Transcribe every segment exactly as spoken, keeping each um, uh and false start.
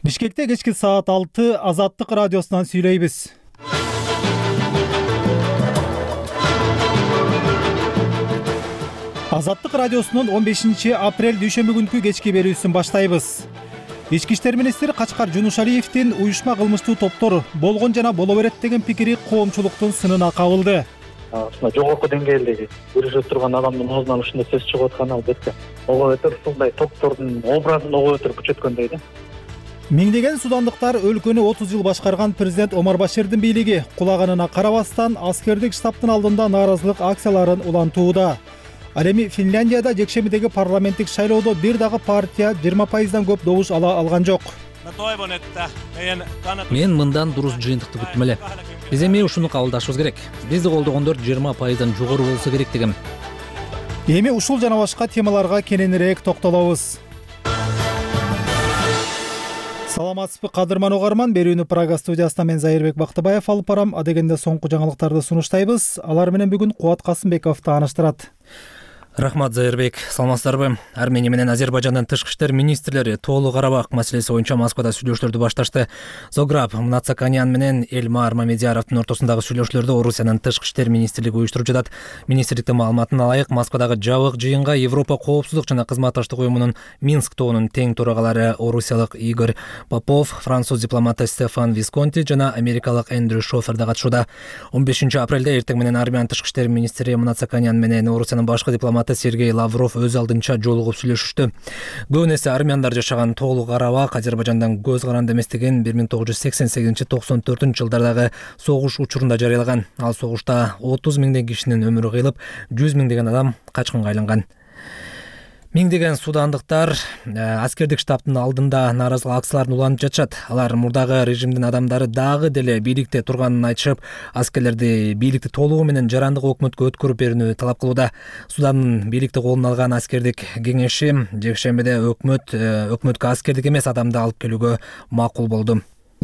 Бишкекте кечки саат алты Азаттык радиосунан сүйлөйбүз. Азаттык радиосунун он бешинчи апрель дүйшөмбү күнкү кечки берүүсүн баштайбыз. Ички иштер министри Качкар Жунушалиевдин уюшма кылмыштуу топтор болгон жана боло берет деген пикири коомчулуктун сынына кабылды. Жогорку деңгээлдеги күрөшүп турган адамдын оозунан ушундай сөз чыгып атканы албетте ого өтөр ушундай топтордун образын ого өтөр күчөткөндөй да. Миңдеген судандыктар өлкөнү отуз жыл башкарган президент Омар Баширдин бийлиги кулаганына карабастан аскердик штабтын алдында нааразылык акцияларын улантууда. Ал эми Финляндияда жекшемидеги парламенттик шайлоодо бир дагы партия жыйырма пайыздан көп добуш ала алган жок. Мен мындан дурус жыйынтыкты күттүм эле. Биз эми ушуну кабылдашыбыз керек. Бизди колдогондор жыйырма пайыздан жогору болсо керек дегем. Эми ушул жана башка темаларга кененирээк токтолобуз. Саламатсызбы кадырман угарман, берүүнү Прага студиясынан мен Зайырбек Бактыбаев алып барам. Адегенде соңку жаңылыктарды сунуштайбыз. Алар менен бүгүн Кубат Касымбеков тааныштырат. Рахмат Зайырбек, саламатсыздарбы? Армения менен Азербайжандын тышкы иштер министрлери Тоолуу Карабак маселеси боюнча Москвада сүйлөшүүлөрдү башташты. Зограб Мнацаканян менен Эльмар Мамедияровдун ортосундагы сүйлөшүүлөрдү Орусиянын тышкы иштер министрлиги уюштуруп жатат. Министрликтин маалыматына ылайык, Москвадагы жабык жыйынга Европа коопсуздук жана кызматташтык уюмунун Минск тобунун тең төрагалары орусиялык Игорь Попов, француз дипломаты Стефан Висконти жана америкалык Эндрю Шофер да катышууда. он бешинчи апрелде эртең менен Армениянын тышкы иштер министри Мнацаканян менен Орусиянын башкы дипломаты Сергей Лавров өз алдынча жолугуп сүйлөшүштү. Көбүн эсе армяндар жашаган Тоолуу Карабак Азербайжандан көз каранды эместигин бир миң тогуз жүз сексен сегизинчи токсон төртүнчү жылдардагы согуш учурунда жарыялаган. Ал согушта отуз миңдеген кишинин өмүрү кыйылып, жүз миңдеген адам качкынга айланган. Миңдеген судандыктар аскердик штабтын алдында нааразылык акцияларын улантып жатышат. Алар мурдагы режимдин адамдары дагы деле бийликте турганын айтышып, аскерлерди бийликти толугу менен жарандык өкмөткө өткөрүп берүүнү талап кылууда. Суданын бийликти колуна алган аскердик кеңеши жекшембиде өкмөт өкмөткө аскердик эмес адамды алып келүүгө макул болду.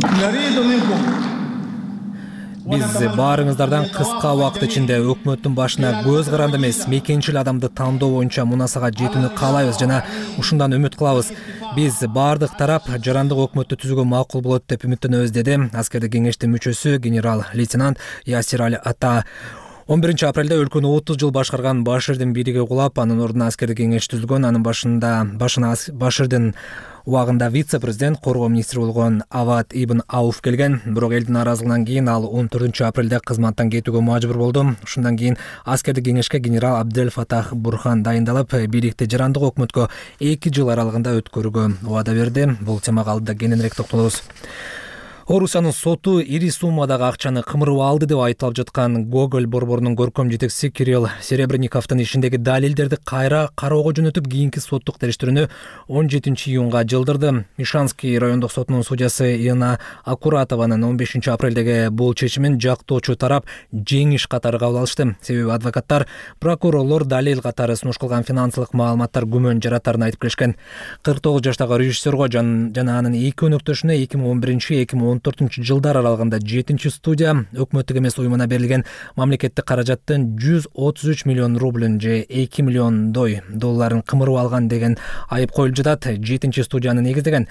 Биз баарыңыздардан кыска убакыт ичинде өкмөттүн башына көз каранды эмес, мекенчил адамды тандоо боюнча мунасага жетүүнү каалайбыз жана ушундан үмүт кылабыз. Биз баардык тарап жарандык өкмөттү түзүүгө макул болот деп үмүттөнөбүз, деди аскердик кеңештин мүчөсү генерал-лейтенант Ясир Али Ата. он биринчи апрелде өлкөнү отуз жыл башкарган Баширдин бийлиги кулап, анын ордуна аскердик кеңеш түзүлгөн. Анын башында башына Баширдин убагында вице-президент, коргоо министри болгон Авад Ибн Ауф келген. Бирок элдин нааразылыгынан кийин ал он төртүнчү апрелде кызматтан кетүүгө мажбур болду. Ушундан кийин аскердик кеңешке генерал Абдел Фатах Бурхан дайындалып, бийликти жарандык өкмөткө эки жыл аралыгында өткөрүүгө убада берди. Бул темага алдыда кененирээк токтолобуз. Орусиянын соту ири суммадагы акчаны кымырып алды деп айтылып жаткан Гоголь борборунун көркөм жетекчиси Кирилл Серебренниковдун ишиндеги далилдерди кайра кароого жөнөтүп, кийинки соттук териштирүүнү он жетинчи июнга жылдырды. Мишанский райондук сотунун судьясы Ина Акуратованын он бешинчи апрелдеги бул чечимин жактоочу тарап жеңиш катары кабыл алышты. Себеби адвокаттар прокурорлор далил катары сунуш кылган финансылык маалыматтар күмөн жаратарын айтып келишкен. кырк тогуз жаштагы режиссерго жана анын эки өнөктөшүнө эки миң он биринчи эки миң он төртүнчү жылдар аралыгында жетинчи студия өкмөттүк эмес уюмуна берилген мамлекеттик каражаттын жүз отуз үч миллион рублин же эки миллион дой долларын кымырып алган деген айып коюлуп жатат. жетинчи студияны негиздеген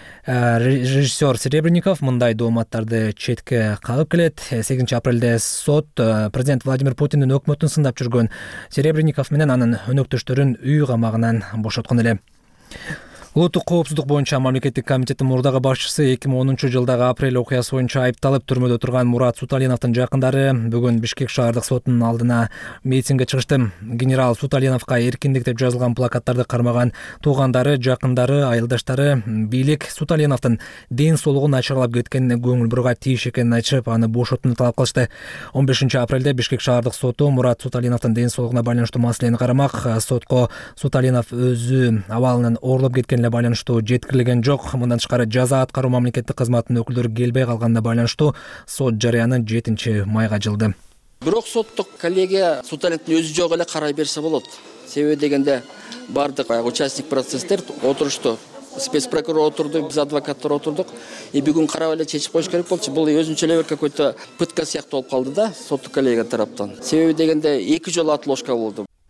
режиссер Серебренников мындай дооматтарды четке кагып келет. сегизинчи апрелде сот президент Владимир Путиндин өкмөтүн сындап жүргөн Серебренников менен анын өнөктөштөрүн үй камагынан бошоткон эле. Улуттук коопсуздук боюнча мамлекеттик комитеттин мурдагы башчысы эки миң онунчу жылдагы апрель окуясы боюнча айыпталып түрмөдө турган Мурат Суталиновдун жакындары бүгүн Бишкек шаардык сотунун алдына митингге чыгышты. Генерал Суталиновго эркиндик деп жазылган плакаттарды кармаган туугандары, жакындары, айылдаштары бийлик Суталиновдун ден соолугу начарлап кеткенине көңүл бурууга тийиш экенин айтышып, аны бошотууну талап кылышты. он бешинчи апрелде Бишкек шаардык соту Мурат Суталиновдун ден соолугуна байланыштуу маселени карамак. Сотко Суталинов өзү абалынын оорлоп кеткен байланыштуу жеткирилген жок. Мындан тышкары жаза аткаруу мамлекеттик кызматтын өкүлдөрү келбей калганына байланыштуу сот жарыяны жетинчи майга жылды. Бирок соттук коллегия Суталиновдун өзү жок эле карай берсе болот. Себеби дегенде бардык участник процесстер отурушту. Спецпрокурор отурду, биз адвокаттар отурдук. И бүгүн карап эле чечип коюш керек болчу. Бул өзүнчө эле бир какой-то пытка сыяктуу болуп калды да соттук коллегия тараптан. Себеби дегенде эки жолу отложка болду.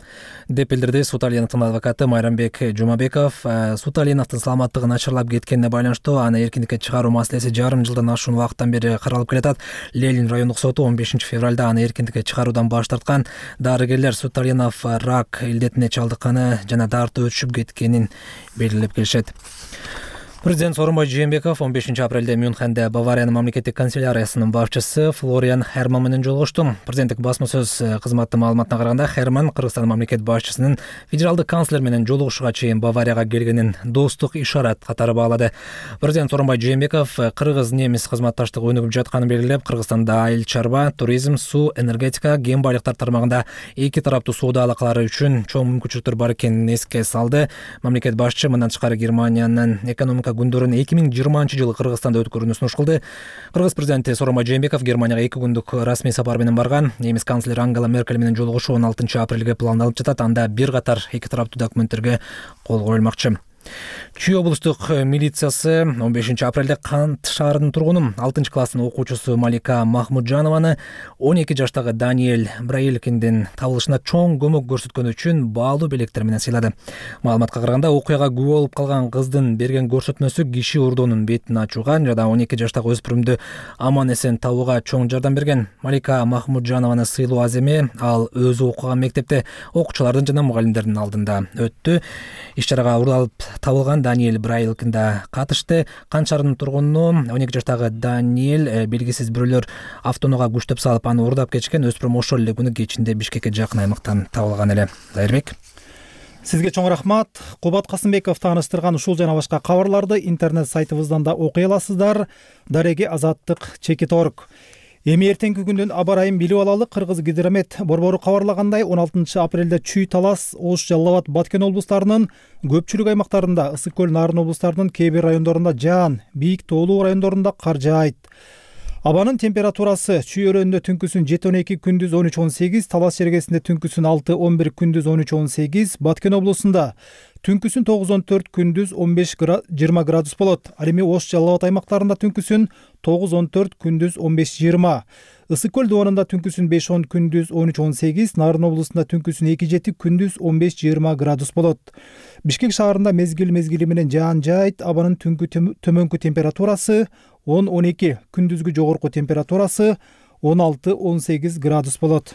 деп билдирди Суталиновдун адвокаты Майрамбек Жумабеков. Суталиновдун саламаттыгы начарлап кеткенине байланыштуу аны эркиндикке чыгаруу маселеси жарым жылдан ашуун убакыттан бери каралып келатат. Ленин райондук соту он бешинчи февралда аны эркиндикке чыгаруудан баш тарткан. Дарыгерлер Суталинов рак илдетине чалдыкканы жана дартı өчүп кеткенин белгилеп келишет. Президент Сооронбай Жээнбеков он бешинчи апрелде Мюнхенде Бавариянын мамлекеттик канцеляриясынын башчысы Флориан Херман менен жолугушту. Президенттик басма сөз кызматы маалыматына караганда, Херман Кыргызстандын мамлекет башчысынын федералдык канцлер менен жолугушууга чейин Баварияга келгенин достук ишарат катары баалады. Президент Сооронбай Жээнбеков кыргыз немис кызматташтыгы өнүгүп жатканын белгилеп, Кыргызстанда айыл чарба, туризм, суу, энергетика, кен байлыктар тармагында эки тараптуу соода алакалары үчүн чоң мүмкүнчүлүктөр бар экенин эске салды. Мамлекет башчы мындан тышкары Германиянын экономика күндөрүн эки миң жыйырманчы жылы Кыргызстанда өткөрүүнү сунуш кылды. Кыргыз президенти Сооронбай Жээнбеков Германияга эки күндүк расмий сапар менен барган. Немис канцлери Ангела Меркель менен жолугушуу он алтынчы апрелге пландалып жатат. Анда бир катар эки тараптуу документтерге кол коюлмакчы. Чүй облустук милициясы он бешинчи апрелде Кант шаарынын тургуну алтынчы класстын окуучусу Малика Махмуджанованы он эки жаштагы Даниэль Браилкиндин табылышына чоң көмөк көрсөткөнү үчүн баалуу белектер менен сыйлады. Маалыматка караганда, окуяга күбө болуп калган кыздын берген көрсөтмөсү киши урдоонун бетин ачууга жана он эки жаштагы өспүрүмдү аман эсен табууга чоң жардам берген. Малика Махмуджанованы сыйлоо аз эме, ал өзү окуган мектепте окуучулардын жана мугалимдердин алдында өттү. Иш-чарага уралып табылган Даниэль Браилкин да катышты. Кант шаарынын тургуну он эки жаштагы Даниэль белгисиз бирөөлөр автоноого күчтөп салып аны уурдап кетишкен. Өспүрүм ошол эле күнү кечинде Бишкекке жакын аймактан табылган эле. Дайырбек, сизге чоң рахмат. Кубат Касымбеков тааныштырган ушул жана башка кабарларды интернет сайтыбыздан да окуй аласыздар. Дареги азаттык чекит точка орг. Эми эртеңки күндүн аба ырайын билип алалы. Кыргыз гидромет борбору кабарлагандай, он алтынчы апрелде Чүй, Талас, Ош, Жалал Абад, Баткен облустарынын көпчүлүк аймактарында, Ысык көл, Нарын облустарынын кээ бир райондорунда жаан, бийик тоолуу райондорунда кар жаайт. Абанын температурасы Чүй өрөөнүндө түнкүсүн жети он эки, күндүз он үч он сегиз, Талас жергесинде түнкүсүн алты он бир, күндүз он үч он сегиз, Баткен облусунда түнкүсүн тогуз он төрт, күндүз он беш жыйырма градус болот. Ал эми Ош, Жалал Абад аймактарында түнкүсүн тогуз он төрт, күндүз он беш жыйырма. Ысык көл дубанында түнкүсүн беш он, күндүз он үч он сегиз, Нарын облусунда түнкүсүн эки жети, күндүз он беш жыйырма градус болот. Бишкек шаарында мезгил мезгили менен жаан жаайт. Абанын түнкү төмөнкү температурасы он он эки, күндүзгү жогорку температурасы он алты он сегиз градус болот.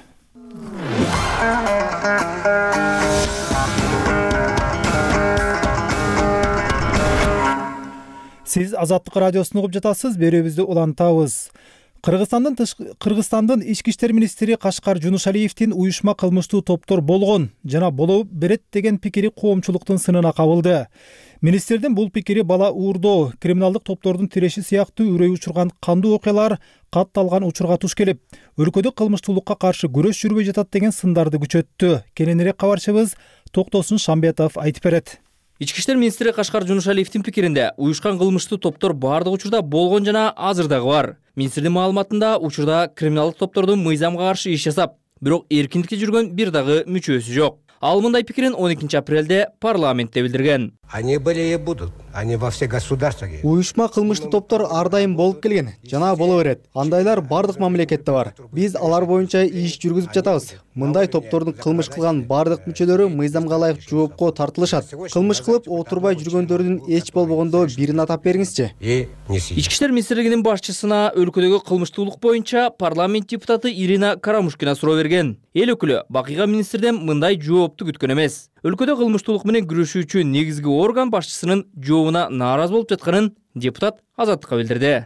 Сиз Азаттык радиосун угуп жатасыз. Берүүбүздү улантабыз. Кыргызстандын Кыргызстандын ички иштер министри Кашкар Жунушалиевдин уюшма кылмыштуу топтор болгон жана боло берет деген пикири коомчулуктун сынына кабылды. Министрдин бул пикири бала уурдоо, криминалдык топтордун тиреши сыяктуу үрөй учурган кандуу окуялар катталган учурга туш келип, өлкөдө кылмыштуулукка каршы күрөш жүрбөй жатат деген сындарды күчөттү. Кененирээк кабарчыбыз Токтосун Шамбетов айтып берет. Ички иштер министри Кашкар Жунушалиевдин пикиринде уюшкан кылмыштуу топтор баардык учурда болгон жана азыр дагы бар. Министрдин маалыматында учурда криминалдык топтордун мыйзамга каршы иш жасап, бирок эркиндикте жүргөн бир дагы мүчөсү жок. Ал мындай пикирин он экинчи апрелде парламентте билдирген. Они были и будут. Они во все государства. Уюшма кылмыштуу топтор ар дайым болуп келген, жана боло берет. Андайлар бардык мамлекетте бар. Биз алар боюнча иш жүргүзүп жатабыз. Мындай топтордун кылмыш кылган бардык мүчөлөрү мыйзамга ылайык жоопко тартылышат. Кылмыш кылып отурбай жүргөндөрдүн эч болбогондо бирин атап бериңизчи. Ички иштер министрлигинин башчысына өлкөдөгү кылмыштуулук боюнча парламент депутаты Ирина Карамушкина суроо берген. Эл өкүлү Бакыйга министрден мындай жоопту күткөн эмес. Өлкөдө кылмыштуулук менен күрөшүү үчүн негизги орган башчысынын жообуна нааразы болуп жатканын депутат Азаттыкка билдирди.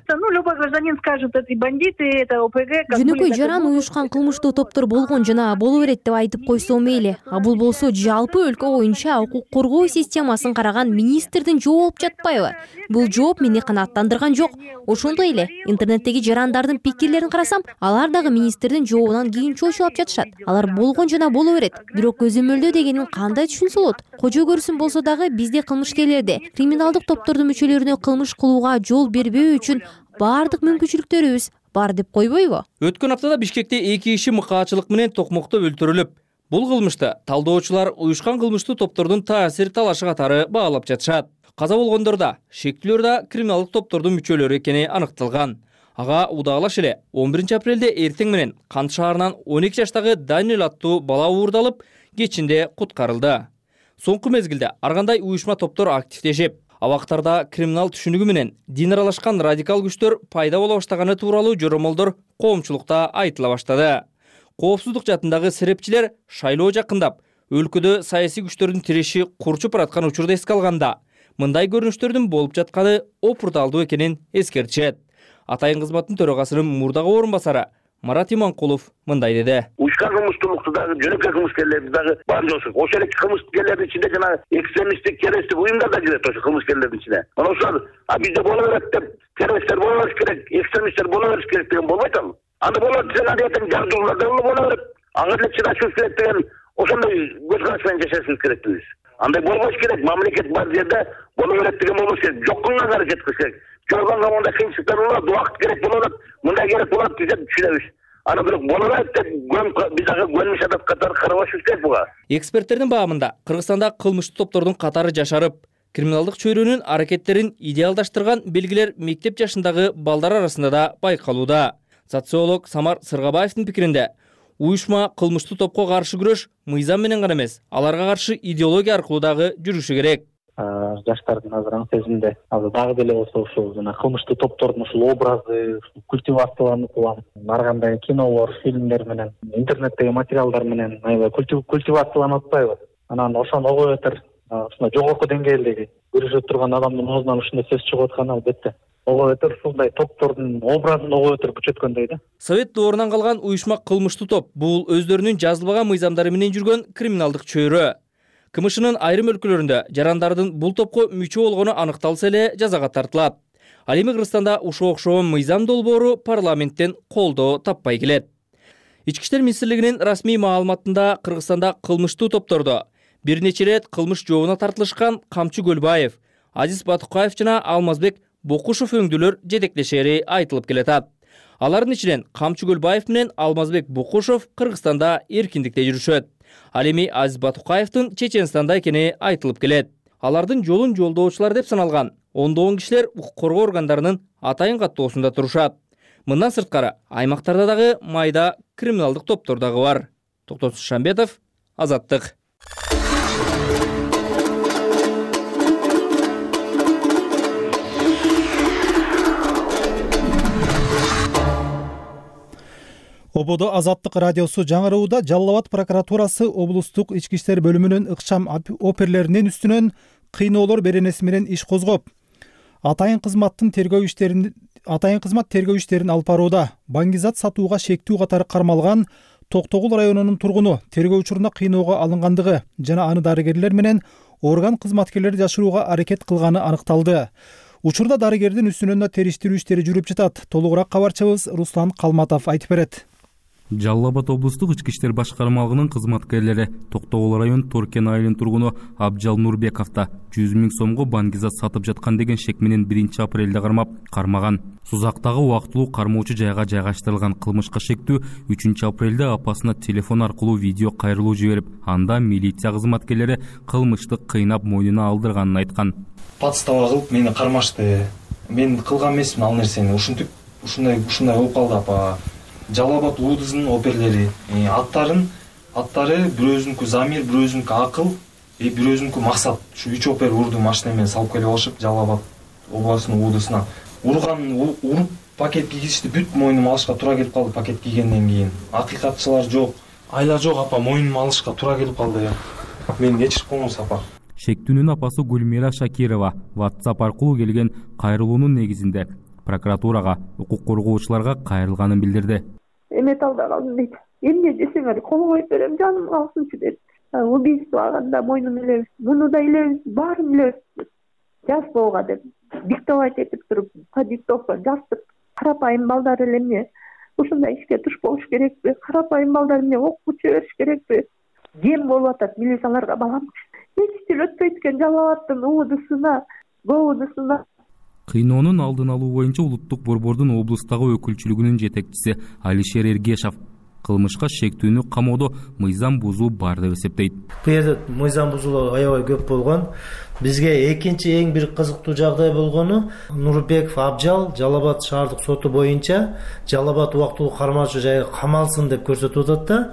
Жөнөкөй жаран уюшкан кылмыштуу топтор болгон жана боло берет деп айтып койсо мейли. А бул болсо жалпы өлкө боюнча укук коргоо системасын караган министрдин жообу болуп жатпайбы? Бул жооп мени канааттандырган жок. Ошондой эле интернеттеги жарандардын пикирлерин карасам, алар дагы министрдин жообунан кийин чочулап жатышат. Алар болгон жана боло берет. Бирок көзөмөлдөө дегенин кандай түшүнсө болот? Кожо көрсүн болсо дагы бизде кылмышкерлерде криминалдык топтордун мүчөлөрүнө кылмыш кылууга жол бербөө үчүн бардык мүмкүнчүлүктөрүбүз бар деп койбойбу? Өткөн аптада Бишкекте эки киши мыкаачылык менен токмокто өлтүрүлүп, бул кылмышты талдоочулар уюшкан кылмыштуу топтордун таасир талашы катары баалап жатышат. Каза болгондорда, шектүүлөр да криминалдык топтордун мүчөлөрү экени аныкталган. Ага удагылаш эле он биринчи апрелде эртең менен Кант шаарынан он эки жаштагы Даниэль аттуу бала уурдалып, кечинде куткарылды. Соңку мезгилде ар кандай уюшма топтор активдешип, абактарда криминал түшүнүгү менен дин аралашкан радикал күчтөр пайда боло баштаганы тууралуу жоромолдор коомчулукта айтыла баштады. Коопсуздук жаатындагы серепчилер шайлоо жакындап, өлкөдө саясий күчтөрдүн тиреши курчуп бараткан учурду эске алганда, мындай көрүнүштөрдүн болуп жатканы опурталдуу экенин эскертишет. Атайын кызматтын төрагасынын мурдагы орун басары Марат Иманкулов мындай деди. Уюшкан кылмыштуулукту дагы жөнөкөй кылмыскерлерди дагы бар жоксук. Ошол эле кылмыскерлердин ичинде жана экстремисттик террористтик уюмдар да кирет ошо кылмыскерлердин ичине. Мына ошол а бизде боло берет деп террористтер боло бериш керек, экстремисттер боло бериш керек деген болбойт ал. Анда болот сен антип жардуулар да боло берет. Ага эле чыдашыбыз керек деген ошондой көз караш менен жашашыбыз керекпиз. Андай болбош керек. Мамлекет бар жерде боло берет деген болбош керек. Жоккунга аракет кылыш керек. Жогонго мындай кыйынчылыктар болот, убакыт керек болот, мындай керек болот деп түшүнөбүз. Аны бирок болобойт деп биз дагы көнмүш адап катары карабашыбыз керек буга. Эксперттердин баамында Кыргызстанда кылмыштуу топтордун катары жашарып, криминалдык чөйрөнүн аракеттерин идеалдаштырган белгилер мектеп жашындагы балдар арасында да байкалууда. Социолог Самар Сыргабаевдин пикиринде, уюшма кылмыштуу топко каршы күрөш мыйзам менен гана эмес, аларга каршы идеология аркылуу дагы жүрүшү керек. Жаштардын азыр аң сезимде азыр дагы деле болсо ушул жана кылмыштуу топтордун ушул образы, культивацияланып калган ар кандай кинолор, фильмдер менен, интернеттеги материалдар менен аябай культивацияланып атпайбы? Анан ошону огуятыр ушундай жогорку деңгээлдеги көрүшүп турган адамдын оозунан ушундай сөз чыгып атканы албетте огуятыр ушундай топтордун образын огуятыр күчөткөндөй да. Совет доорунан калган уюшма кылмыштуу топ бул өздөрүнүн жазылбаган мыйзамдары менен жүргөн криминалдык чөйрө. КМШнын айрым өлкөлөрүндө жарандардын бул топко мүчө болгону аныкталса эле жазага тартылат. Ал эми Кыргызстанда ушуга окшогон мыйзам долбоору парламенттен колдоо таппай келет. Ички иштер министрлигинин расмий маалыматында Кыргызстанда кылмыштуу топтордо бир нече рет кылмыш жообуна тартылышкан Камчы Көлбаев, Азиз Батукаев жана Алмазбек Бокушев өңдүлөр жетектешери айтылып келатат. Алардын ичинен Камчы Көлбаев менен Алмазбек Бокушев Кыргызстанда эркиндикте жүрүшөт. Ал эми Азиз Батукаевдин Чеченстанда экени айтылып келет. Алардын жолун жолдоочулар деп саналган ондогон кишилер укук коргоо органдарынын атайын каттоосунда турушат. Мындан сырткары аймактарда дагы майда криминалдык топтор дагы бар. Токтосун Шамбетов, Азаттык. Ободо Азаттык радиосу жаңырууда Жалал Абад прокуратурасы облустук ички иштер бөлүмүнүн ыкчам оперлеринин үстүнөн кыйноолор беренеси менен иш козгоп, атайын кызматтын тергөө иштерин атайын кызмат тергөө иштерин алып барууда. Баңгизат сатууга шектүү катары кармалган Токтогул районунун тургуну тергөө учуруна кыйноого алынгандыгы жана аны дарыгерлер менен орган кызматкерлери жашырууга аракет кылганы аныкталды. Учурда дарыгердин үстүнөн да териштирүү иштери жүрүп жатат. Толугураак кабарчыбыз Руслан Калматов айтып берет. Жалал Абад облустук ички иштер башкармалыгынын кызматкерлери Токтогул район Торкен айылынын тургуну Абжал Нурбековду жүз миң сомго баңгизат сатып жаткан деген шек менен биринчи апрелде кармап кармаган. Сузактагы убактылуу кармоочу жайга жайгаштырылган кылмышка шектүү үчүнчү апрелде апасына телефон аркылуу видео кайрылуу жиберип, анда милиция кызматкерлери кылмышты кыйнап мойнуна алдырганын айткан. Подстава кылып мени кармашты. Мен кылган эмесмин ал нерсени. Ушинтип ушундай ушундай болуп калды апа. Жалал Абад УДСынын оперлери аттарын аттары бирөөзүнүкү Замир, бирөөзүнүкү Акыл, и бирөөзүнүкү Максат. Ушу үч опер урду машина менен салып келип алышып Жалал Абад областынын УДСына. Урган уруп пакет кийгизишти, бүт мойнума алышка туура келип калды пакет кийгенден кийин. Акыйкатчылар жок, айла жок апа, мойнума алышка туура келип калды. Мени кечирип коңуз апа. Шектүүнүн апасы Гүлмира Шакирова WhatsApp аркылуу келген кайрылуунун негизинде прокуратурага, укук коргоочуларга кайрылганын билдирди. Эмет алда калдым дейт. Эмне десеңер кол коюп берем, жаным калсынчы дейт. Убийство алганда мойнун илебиз, муну да илебиз, баарын илебиз. Жазбоого деп диктовать этип туруп, по диктовка жаздык. Карапайым балдар эле эмне ушундай ишке туш болуш керекпи? Карапайым балдар эмне окутчу бериш керекпи? Кем болуп атат милицияларга балам. Эч тил өтпөйт экен Жалал Абадтын УДСына, ГОУДСына. Кыйноонун алдын алуу боюнча улуттук борбордун облустагы өкүлчүлүгүнүн жетекчиси Алишер Эргешов кылмышка шектүүнү камоодо мыйзам бузуу бар деп эсептейт. Бул жерде мыйзам бузуулар аябай көп болгон. Бизге экинчи эң бир кызыктуу жагдай болгону Нурбеков Абжал Жалал Абад шаардык соту боюнча Жалал Абад убактылуу кармоочу жайга камалсын деп көрсөтүп атат да.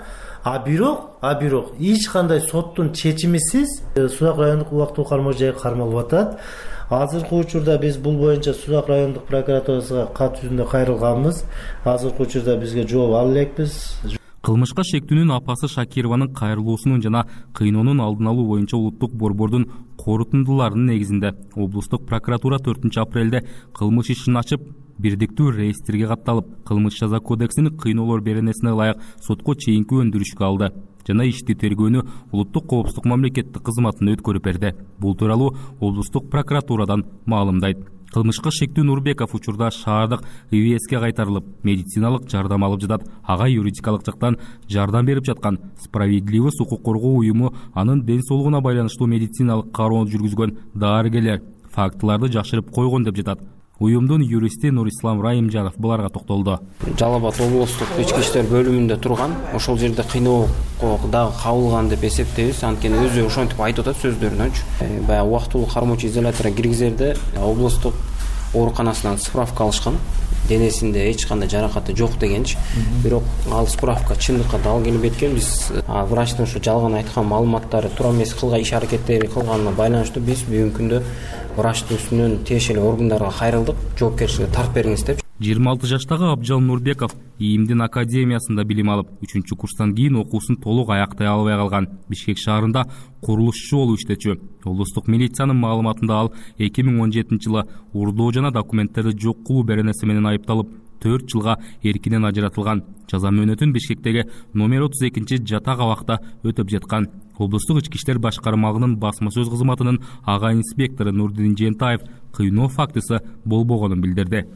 а бирок а бирок эч кандай соттун чечимисиз Сузак райондук убактылуу кармоо жайы кармалып атат. Азыркы учурда биз бул боюнча Сузак райондук прокуратурасына кат жүзүндө кайрылганбыз. Азыркы учурда бизге жооп ала элекпиз. Кылмышка шектүүнүн апасы Шакированын кайрылуусунун жана кыйноонун алдын алуу боюнча улуттук борбордун корутундуларынын негизинде облустук прокуратура төртүнчү апрелде кылмыш ишин ачып, бирдиктүү реестрге катталып, кылмыш жаза кодексинин кыйноолор беренесине ылайык сотко чейинки өндүрүшкө алды жана ишти тергөөнү улуттук коопсуздук мамлекеттик кызматына өткөрүп берди. Бул тууралуу облустук прокуратурадан маалымдайт. Кылмышка шектүү Нурбеков учурда шаардык И В С'ке кайтарылып, медициналык жардам алып жатат. Ага юридикалык жактан жардам берип жаткан Справедливость укук коргоо уюму анын ден соолугуна байланыштуу медициналык кароону жүргүзгөн дарыгерлер фактыларды жашырып койгон деп жатат. Уюмдун юристи Нурислам Райымжанов буларга токтолду. Жалал Абад облустук ички иштер бөлүмүндө турган, ошол жерде кыйноого дагы кабылган деп эсептейбиз. Анткени өзү ошентип айтып атат сөздөрүнөнчү. Баягы убактылуу кармоочу изоляторго киргизерде облустук ооруканасынан справка алышкан. Денесинде эч кандай жаракаты жок дегенчи. Бирок ал справка чындыкка дал келбей кеткен. Биз врачтын ушу жалган айткан маалыматтары туура эмес кылган иш аракеттери кылганына байланыштуу биз бүгүнкү күндө врачтын үстүнөн тиешелүү органдарга кайрылдык, жоопкерчиликке тартып бериңиз деп. жыйырма алты жаштагы Абджал Нурбеков ИИМдин академиясында билим алып, үчүнчү курстан кийин окуусун толук аяктай албай калган. Бишкек шаарында курулушчу болуп иштечү. Облустук милициянын маалыматында ал эки миң он жетинчи жылы урдоо жана документтерди жок кылуу беренеси менен айыпталып, төрт жылга эркинен ажыратылган. Жаза мөөнөтүн Бишкектеги номер отуз экинчи жатак абакта өтөп жаткан. Облустук ички иштер башкармалыгынын басма сөз кызматынын ага инспектору Нурдин Жентаев кыйноо фактысы болбогонун билдирди.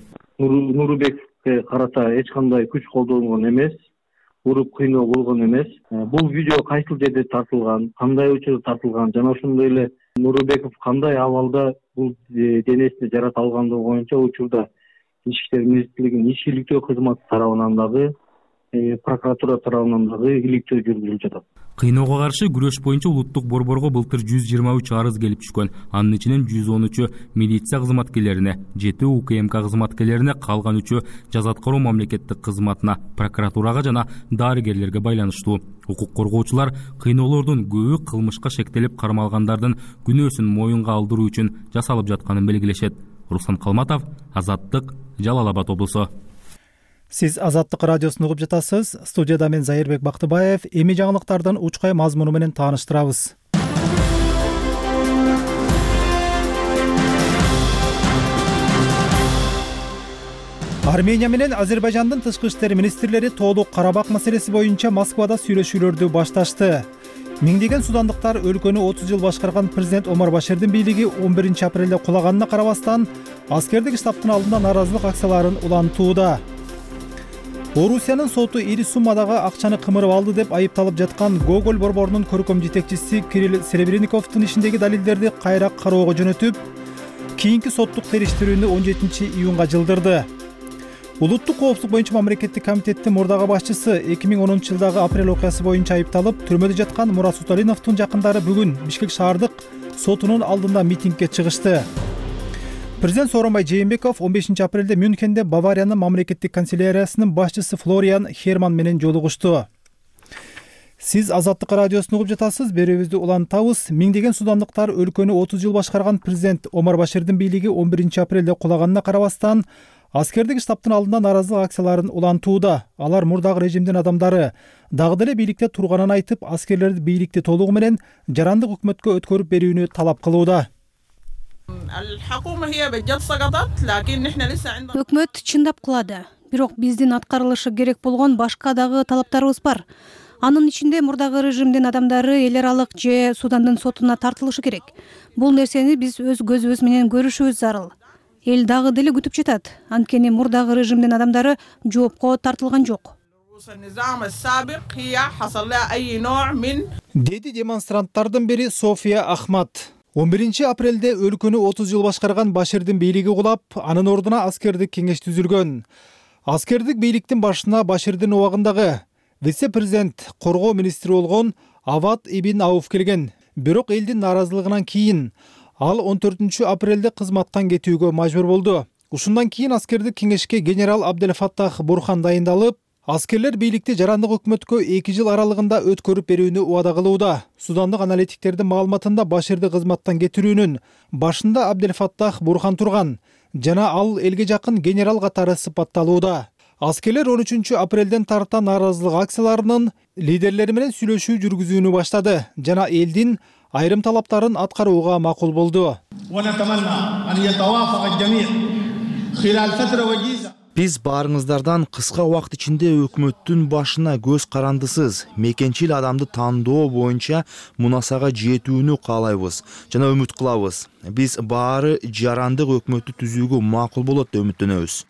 Нурбековке карата эч кандай күч колдонгон эмес, уруп кыйноо болгон эмес. Бул видео кайсыл жерде тартылган, кандай учурда тартылган жана ошондой эле Нурбеков кандай абалда бул денесине жарат алгандыгы боюнча учурда Ички иштер министрлигинин иш иликтөө кызматы тарабынан дагы, прокуратура тарабынан дагы иликтөө жүргүзүлүп жатат. Кыйноого каршы күрөш боюнча улуттук борборго былтыр жүз жыйырма үч арыз келип түшкөн. Анын ичинен жүз он үчү милиция кызматкерлерине, жети У К М К кызматкерлерине, калган үчү жаза аткаруу мамлекеттик кызматына, прокуратурага жана дарыгерлерге байланыштуу. Укук коргоочулар кыйноолордун көбү кылмышка шектелип кармалгандардын күнөөсүн моюнга алдыруу үчүн жасалып жатканын белгилешет. Руслан Калматов, Азаттык, Жалал Абад облусу. Сиз Азаттык радиосун угуп жатасыз. Студияда мен Зайырбек Бактыбаев. Эми жаңылыктардын учкай мазмуну менен тааныштырабыз. Армения менен Азербайжандын тышкы иштер министрлери тоолук Карабак маселеси боюнча Москвада сүйлөшүүлөрдү башташты. Миңдеген судандыктар өлкөнү отуз жыл башкарган президент Омар Баширдин бийлиги он биринчи апрелде кулаганына карабастан аскердик штабтын алдында нааразылык акцияларын улантууда. Орусиянын соту ири суммадагы акчаны кымырып алды деп айыпталып жаткан Гоголь борборунун көркөм жетекчиси Кирилл Серебренниковдун ишиндеги далилдерди кайра кароого жөнөтүп, кийинки соттук териштирүүнү он жетинчи июнга жылдырды. Улуттук коопсуздук боюнча мамлекеттик комитеттин мурдагы башчысы эки миң онунчу жылдагы апрель окуясы боюнча айыпталып, түрмөдө жаткан Мурат Суталиновдун жакындары бүгүн Бишкек шаардык сотунун алдында митингге чыгышты. Президент Сооронбай Жээнбеков он бешинчи апрелде Мюнхенде Бавариянын мамлекеттик канцеляриясынын башчысы Флориан Херман менен жолугушту. Сиз Азаттык радиосун угуп жатасыз. Берүүбүздү улантабыз. Миңдеген судандыктар өлкөнү отуз жыл башкарган президент Омар Баширдин бийлиги он биринчи апрелде кулаганына карабастан аскердик штабтын алдында нааразылык акцияларын улантууда. Алар мурдагы режимдин адамдары дагы деле бийликте турганын айтып, аскерлерди бийликти толугу менен жарандык өкмөткө өткөрүп берүүнү талап кылууда. Өкмөт чындап кылады, бирок биздин аткарылышы керек болгон башка дагы талаптарыбыз бар. Анын ичинде мурдагы режимдин адамдары эл аралык же Судандын сотуна тартылышы керек. Бул нерсени биз өз көзүбүз менен көрүшүбүз зарыл. Эл дагы деле күтүп жатат. Анткени мурдагы режимдин адамдары жоопко тартылган жок. Деди демонстранттардын бири София Ахмат. он биринчи апрелде өлкөнү отуз жыл башкарган Баширдин бийлиги кулап, анын ордуна аскердик кеңеш түзүлгөн. Аскердик бийликтин башына Баширдин убагындагы вице-президент коргоо министри болгон Авад ибн Ауф келген. Бирок элдин нааразылыгынан кийин ал он төртүнчү апрелде кызматтан кетүүгө мажбур болду. Ушундан кийин аскердик кеңешке генерал Абделфаттах Бурхан дайындалып, Аскерлер бийликти жарандык өкмөткө эки жыл аралыгында өткөрүп берүүнү убада кылууда. Судандык аналитиктердин маалыматында Баширди кызматтан кетирүүнүн башында Абделфаттах Бурхан турган жана ал элге жакын генерал катары сыпатталууда. Аскерлер он үчүнчү апрелден тарта нааразылык акцияларынын лидерлери менен сүйлөшүү жүргүзүүнү баштады жана элдин айрым талаптарын аткарууга макул болду. Биз баарыңыздардан кыска убакыт ичинде өкмөттүн башына көз карандысыз, мекенчил адамды тандоо боюнча мунасага жетүүнү каалайбыз жана үмүт кылабыз. Биз баары жарандык өкмөттү түзүүгө макул болот деп үмүттөнөбүз.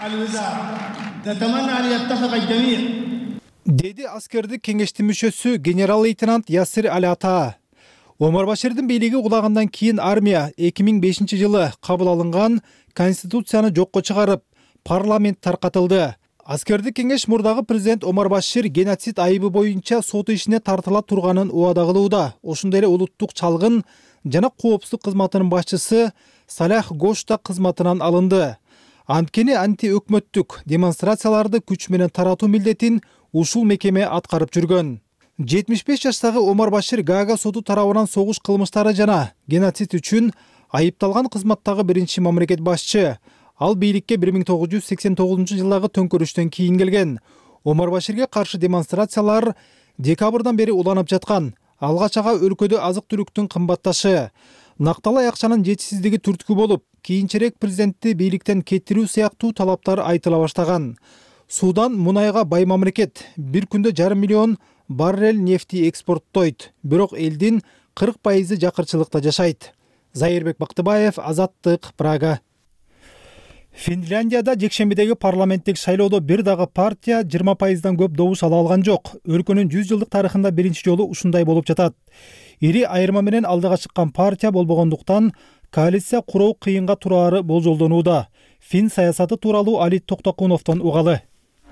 Деди аскердик кеңештин мүчөсү генерал-лейтенант Ясир Аль-Ата. Омар Баширдин бийлиги кулагандан кийин армия эки миң бешинчи жылы кабыл алынган конституцияны жокко чыгарып, парламент таркатылды. Аскердик кеңеш мурдагы президент Омар Башир геноцид айыбы боюнча сот ишине тартыла турганын убада кылууда. Ошондой эле улуттук чалгын жана коопсуздук кызматынын башчысы Салах Гош да кызматынан алынды. Анткени анти-өкмөттүк демонстрацияларды күч менен таратуу милдетин ушул мекеме аткарып жүргөн. жетимиш беш жаштагы Омар Башир Гаага соту тарабынан согуш кылмыштары жана геноцид үчүн айыпталган кызматтагы биринчи мамлекет башчы. Ал бийликке бир миң тогуз жүз сексен тогузунчу жылдагы төңкөрүштөн кийин келген. Омар Баширге каршы демонстрациялар декабрдан бери уланып жаткан. Алгач ага өлкөдө азык-түлүктүн кымбатташы, накталай акчанын жетишсиздиги түрткү болуп, кийинчерээк президентти бийликтен кетирүү сыяктуу талаптар айтыла баштаган. Судан мунайга бай мамлекет, бир күндө жарым миллион баррель нефти экспорттойт, бирок элдин кырк пайызы жакырчылыкта жашайт. Зайырбек Бактыбаев, Азаттык, Прага. Финляндияда жекшембидеги парламенттик шайлоодо бир дагы партия жыйырма пайыздан көп добуш ала алган жок. Өлкөнүн жүз жылдык тарыхында биринчи жолу ушундай болуп жатат. Ири айырма менен алдыга чыккан партия болбогондуктан коалиция куруу кыйынга турары болжолдонууда. Фин саясаты тууралуу Али Токтокуновдон угалы.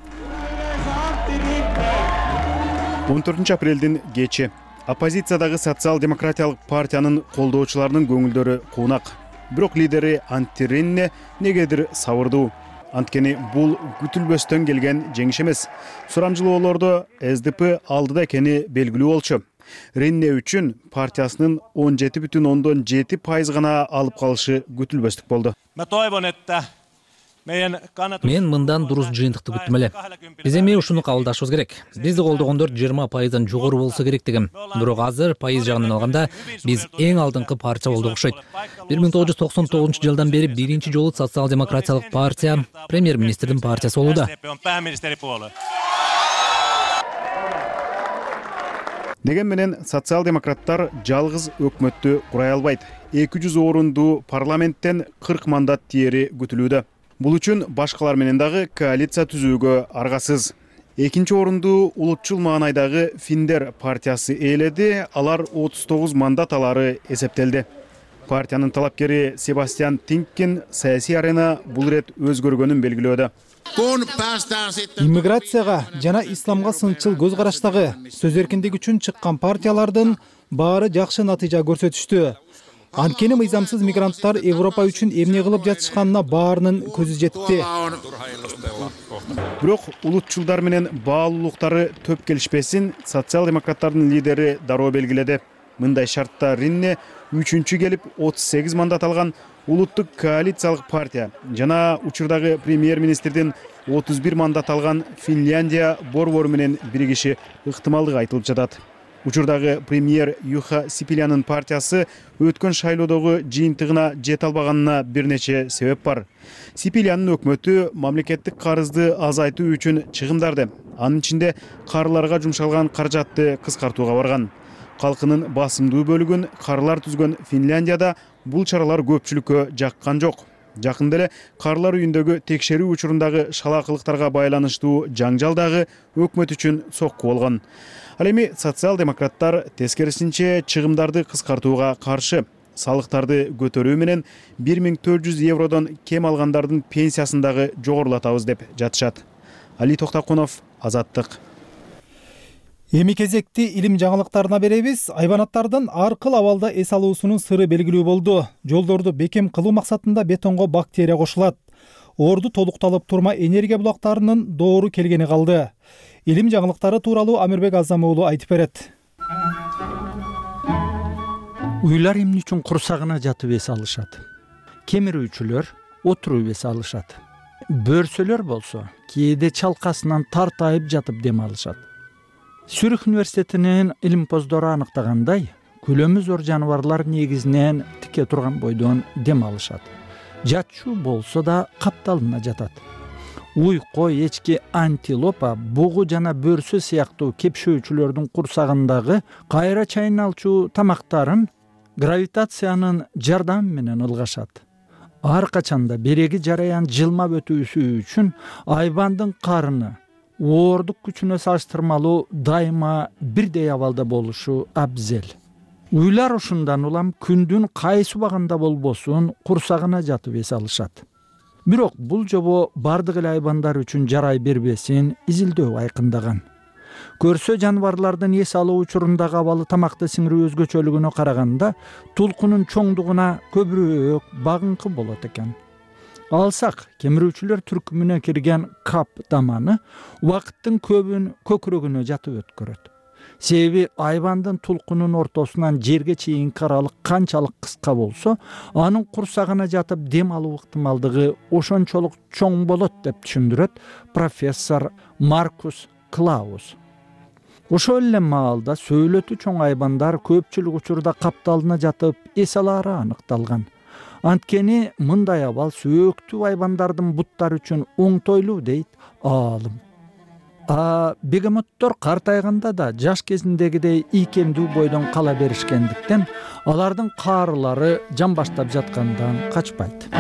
он төртүнчү апрелдин кечи оппозициядагы социал-демократиялык партиянын колдоочуларынын көңүлдөрү куунак. Бирок лидери Анtti Rinne негедир сабырдуу. Анткени бул күтүлбөстөн келген жеңиш эмес. Сурамжылоолордо эс дэ пэ алдыда экени белгилүү болчу. Rinne үчүн партиясынын он жети бүтүн ондон жети пайыз гана алып калышы күтүлбөстүк болду. Мен мындан дурус жыйынтыкты күттүм эле. Биз эми ушуну кабылдашыбыз керек. Бизди колдогондор жыйырма пайыздан жогору болсо керек дегем. Бирок азыр пайыз жагынан алганда биз эң алдыңкы партия болдук окшойт. бир миң тогуз жүз токсон тогузунчу жылдан бери биринчи жолу социал-демократиялык партия премьер-министрдин партиясы болууда. Деген менен социал-демократтар жалгыз өкмөттү курай албайт. эки жүз орунду парламенттен кырк мандат тиери күтүлүүдө. Бул үчүн башкалар менен дагы коалиция түзүүгө аргасыз. Экинчи орунду улутчул маанайдагы Финдер партиясы ээледи, алар отуз тогуз мандат алары эсептелди. Партиянын талапкери Себастьян Тинкин саясий арена бул ирет өзгөргөнүн белгилөөдө. Иммиграцияга жана исламга сынчыл көз караштагы сөз эркиндиги үчүн чыккан партиялардын баары жакшы натыйжа көрсөтүштү. Анткени мыйзамсыз мигранттар Европа үчүн эмне кылып жатышканына баарынын көзү жетти. Бирок улутчулдар менен баалуулуктары төп келишпесин социал-демократтардын лидери дароо белгиледи. Мындай шартта Rinne үчүнчү келип отуз сегиз мандат алган улуттук коалициялык партия жана учурдагы премьер-министрдин отуз бир мандат алган Финляндия борбору менен биригиши ыктымалдыгы айтылып жатат. Учурдагы премьер Юха Сипилянын партиясы өткөн шайлоодогу жыйынтыгына жете албаганына бир нече себеп бар. Сипилянын өкмөтү мамлекеттик карызды азайтуу үчүн чыгымдарды, анын ичинде карларга жумшалган каражатты кыскартууга барган. Калкынын басымдуу бөлүгүн карлар түзгөн Финляндияда бул чаралар көпчүлүккө жаккан жок. Жакында эле карлар үйүндөгү текшерүү учурундагы шалаакылыктарга байланыштуу жаңжал дагы өкмөт үчүн сокку болгон. Ал эми социал-демократтар тескерисинче чыгымдарды кыскартууга каршы. Салыктарды көтөрүү менен бир миң төрт жүз евродон кем алгандардын пенсиясын дагы жогорулатабыз деп жатышат. Али Токтокунов, Азаттык. Эми кезекти илим жаңылыктарына беребиз. Айбанаттардын аркыл абалда эс алуусунун сыры белгилүү болду. Жолдорду бекем кылуу максатында бетонго бактерия кошулат. орду толукталып турма энергия булактарынын доору келгени калды. Илим жаңылыктары тууралуу Амирбек Азам уулу айтып берет. Уйлар эмне үчүн курсагына жатып эс алышат? Кемирүүчүлөр отуруп эс алышат. Бөрсөлөр болсо кээде чалкасынан тартайып жатып дем алышат. Сюрих университетинин илимпоздору аныктагандай, көлөмү зор жаныбарлар негизинен тике турган бойдон дем алышат. Жатчу болсо да капталына жатат. Уйко, эчки, антилопа, бугу жана бөрсө сыяктуу кепшөөчүлөрдүн курсагындагы кайра чайналчу тамактарын гравитациянын жардамы менен ылгашат. Ар качанда береги жараян жылмап өтүүсү үчүн айбандын карыны оордук күчүнө салыштырмалуу дайыма бирдей абалда болушу абзел. Уйлар ушундан улам күндүн кайсы убагында болбосун курсагына жатып эс алышат. Бирок бул жобо бардык эле айбандар үчүн жарай бербесин изилдөө айкындаган. Көрсө жаныбарлардын эс алуу учурундагы абалы тамакты сиңирүү өзгөчөлүгүнө караганда тулкунун чоңдугуна көбүрөөк багыңкы болот экен. Алсак, кемирүүчүлөр түркүмүнө кирген кап даманы убакыттын көбүн көкүрөгүнө жатып өткөрөт. Себеби айбандын тулкунун ортосунан жерге чейинки аралык канчалык кыска болсо, анын курсагына жатып дем алуу ыктымалдыгы ошончолук чоң болот деп түшүндүрөт профессор Маркус Клаус. Ошол эле маалда сөйлөтү чоң айбандар көпчүлүк учурда капталына жатып эс алаары аныкталган. Анткени мындай абал сөөктүү айбандардын буттары үчүн оңтойлуу дейт аалым. А бегемоттор картайганда да жаш кезиндегидей ийкемдүү бойдон кала беришкендиктен алардын каарылары жан баштап жаткандан качпайт.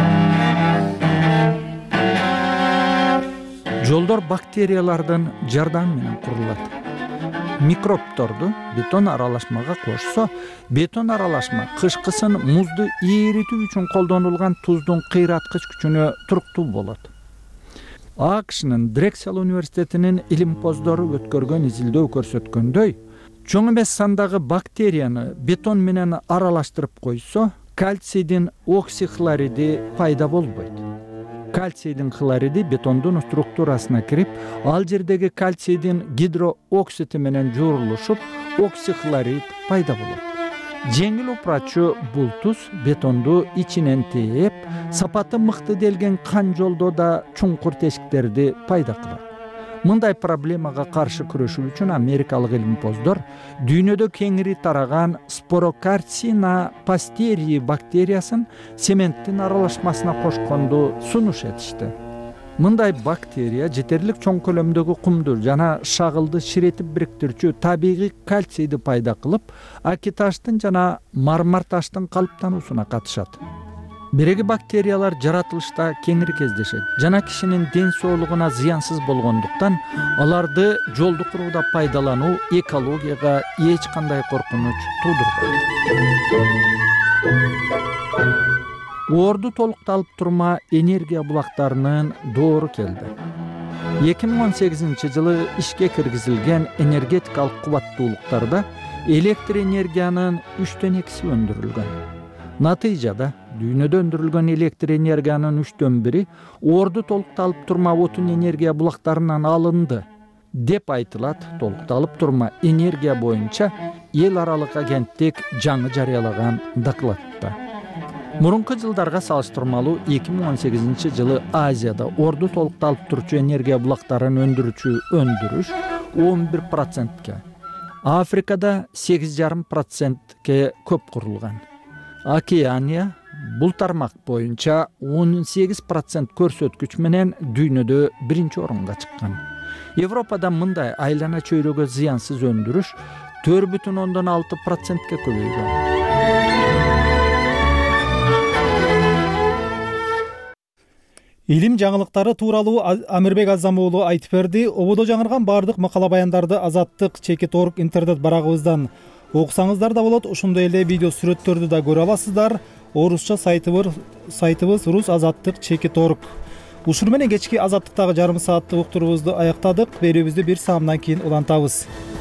Жолдор бактериялардын жардамы менен курулат. Микробторду бетон аралашмага кошсо, бетон аралашма кышкысын музду эритүү үчүн колдонулган туздун кыйраткыч күчүнө туруктуу болот. АКШнын Дрексел университетинин илимпоздору өткөргөн изилдөө көрсөткөндөй, чоң эмес сандагы бактерияны бетон менен аралаштырып койсо, кальцийдин оксихлориди пайда болбойт. Кальцийдин хлориди бетондун структурасына кирип, ал жердеги кальцийдин гидрооксиди менен жуурулушуп, оксихлорид пайда болот. Жеңил упрачу бул туз бетонду ичинен тээп, сапаты мыкты делген кан жолдо да чуңкур тешиктерди пайда кылат. Мындай проблемага каршы күрөшүү үчүн америкалык илимпоздор дүйнөдө кеңири тараган спорокарцина пастерии бактериясын цементтин аралашмасына кошконду сунуш этишти. Мындай бактерия жетерлик чоң көлөмдөгү кумду жана шагылды ширетип бириктирүүчү табигый кальцийди пайда кылып, акиташтын жана мармар таштын калыптануусуна катышат. Биреги бактериялар жаратылышта кеңири кездешет жана кишинин ден соолугуна зыянсыз болгондуктан аларды жолду курууда пайдалануу экологияга эч кандай коркунуч туудурбайт. Орду толукталып турма энергия булактарынын доору келди. эки миң он сегизинчи жылы ишке киргизилген энергетикалык кубаттуулуктарда электр энергиянын үчтөн экиси өндүрүлгөн. Натыйжада дүйнөдө өндүрүлгөн электр энергиянын үчтөн бири орду толукталып турма отун энергия булактарынан алынды деп айтылат толукталып турма энергия боюнча эл аралык агенттик жаңы жарыялаган докладта. Мурунку жылдарга салыштырмалуу эки миң он сегизинчи жылы Азияда орду толукталып турчу энергия булактарын өндүрүүчү өндүрүш он бир процентке, Африкада сегиз жарым процентке көп курулган. Океания бул тармак боюнча он сегиз процент көрсөткүч менен дүйнөдө биринчи орунга чыккан. Европада мындай айлана чөйрөгө зыянсыз өндүрүш төрт бүтүн ондон алты процентке көбөйгөн. Илим жаңылыктары тууралуу Амирбек Азам уулу айтып берди. Ободо жаңырган бардык макала баяндарды Азаттык чекит орг интернет барагыбыздан окусаңыздар да болот. Ошондой эле видео сүрөттөрдү да көрө аласыздар. Орусча сайтыбыз сайтыбыз рус азаттык чекит орг. Ушуну менен кечки Азаттыктагы жарым сааттык уктуруубузду аяктадык. Берүүбүздү бир саамдан кийин улантабыз.